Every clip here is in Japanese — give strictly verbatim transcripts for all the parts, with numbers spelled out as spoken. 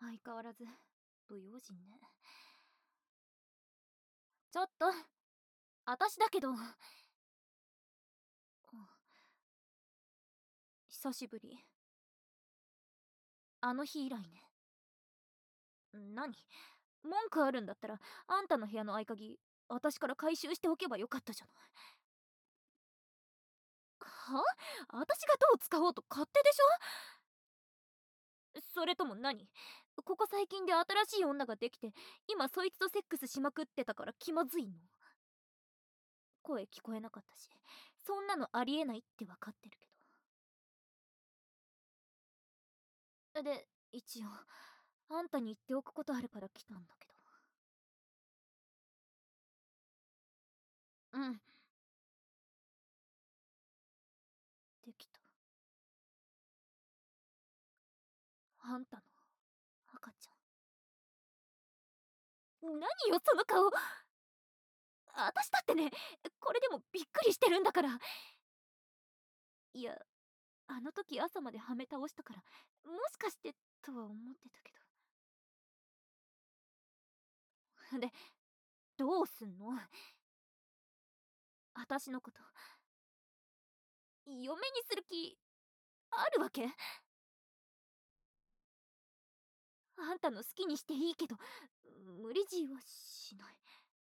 相変わらず不用心ね。ちょっと私だけど、久しぶり。あの日以来ね。何？文句あるんだったらあんたの部屋の合鍵私から回収しておけばよかったじゃない。は？私がどう使おうと勝手でしょ。それとも何？ここ最近で新しい女ができて今そいつとセックスしまくってたから気まずいの？声聞こえなかったし、そんなのありえないって分かってるけど。で、一応あんたに言っておくことあるから来たんだけど。うん、できた。あんたの赤ちゃん。何よその顔。私だってね、これでもびっくりしてるんだから。いや、あの時朝まではめ倒したからもしかしてとは思ってたけど。で、どうすんの？私のこと嫁にする気あるわけ？あんたの好きにしていいけど無理強いはしない。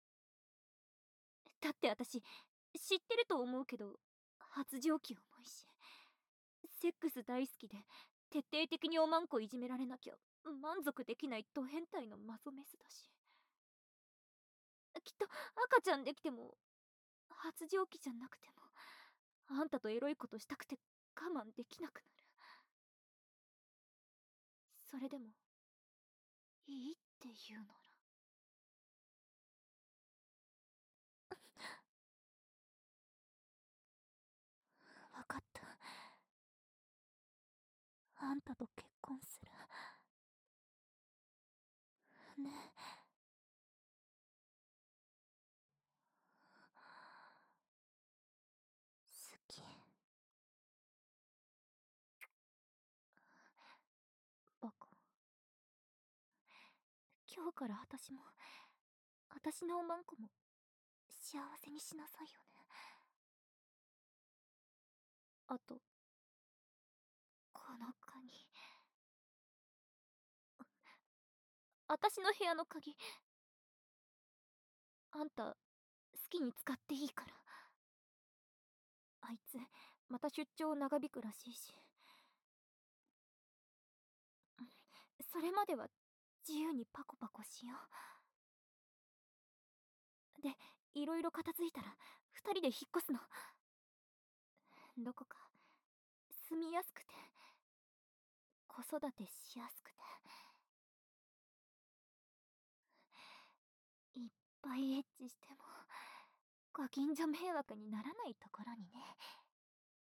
だって私知ってると思うけど発情期重いし、セックス大好きで徹底的におまんこいじめられなきゃ満足できないド変態のマゾメスだし、きっと赤ちゃんできても発情期じゃなくてもあんたとエロいことしたくて我慢できなくなる。それでもいいって言うなら。分かった。あんたと結婚するね。好き。バカ。今日から私も私のおまんこも幸せにしなさいよね。あとこの鍵、私の部屋の鍵あんた好きに使っていいから。あいつまた出張長引くらしいし、それまでは自由にパコパコしよう。で、いろいろ片付いたら二人で引っ越すの。どこか住みやすくて子育てしやすくていっぱいエッチしてもご近所迷惑にならないところにね。